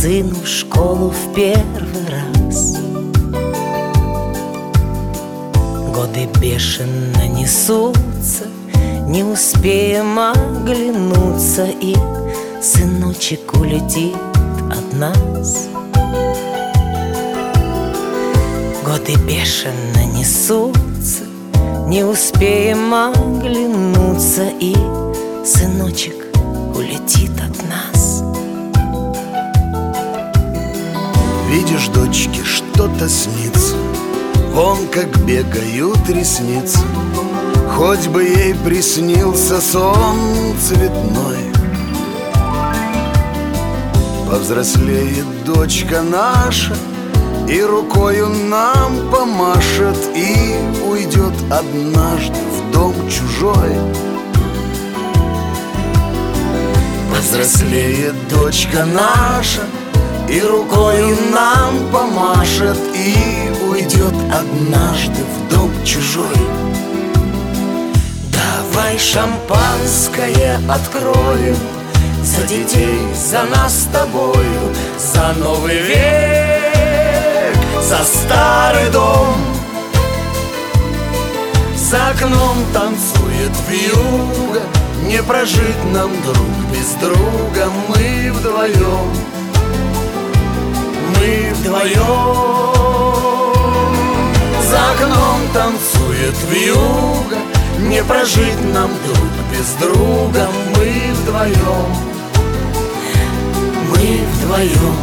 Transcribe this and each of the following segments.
сыну в школу в первый раз. Годы бешено несутся, не успеем оглянуться, и сыночек улетит от нас. Годы бешено несутся, не успеем оглянуться, и сыночек улетит от нас. Видишь, дочке что-то снится, вон как бегают ресницы. Хоть бы ей приснился сон цветной. Повзрослеет дочка наша, и рукою нам помашет, и уйдет однажды в дом чужой. Повзрослеет дочка наша, и рукою нам помашет, и уйдет однажды в дом чужой. Давай шампанское откроем за детей, за нас с тобою, за новый век, за старый дом. За окном танцует вьюга, не прожить нам друг без друга. Мы вдвоем, мы вдвоем. За окном танцует вьюга, не прожить нам друг без друга. Мы вдвоем, мы вдвоем.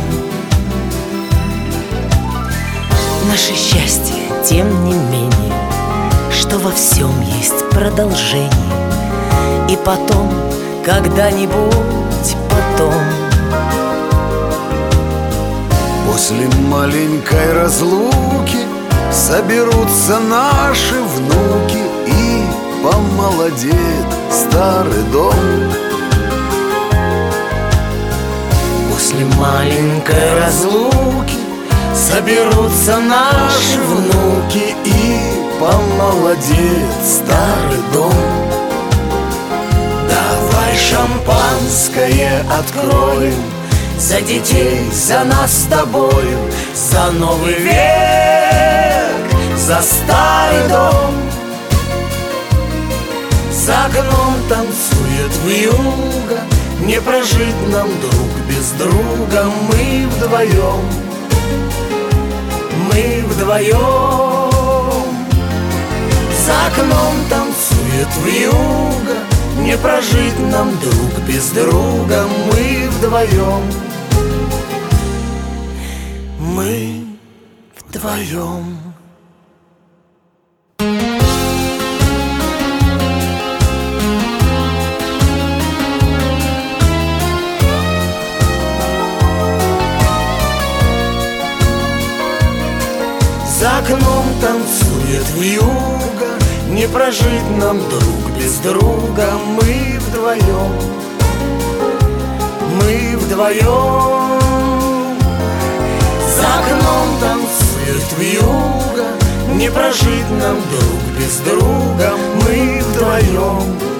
Наше счастье, тем не менее, что во всем есть продолжение. И потом, когда-нибудь потом, после маленькой разлуки соберутся наши внуки, и помолодеет старый дом. после маленькой разлуки соберутся наши внуки, и помолодеет старый дом. давай шампанское откроем за детей, за нас с тобою, за новый век, за старый дом. За окном танцует вьюга, не прожить нам друг без друга. Мы вдвоем, мы вдвоем. За окном танцует вьюга, не прожить нам друг без друга. Мы вдвоем, мы вдвоем. За окном танцует вьюга, не прожить нам друг без друга. Мы вдвоем, мы вдвоем. За окном танцует вьюга, не прожить нам друг без друга. Мы вдвоем,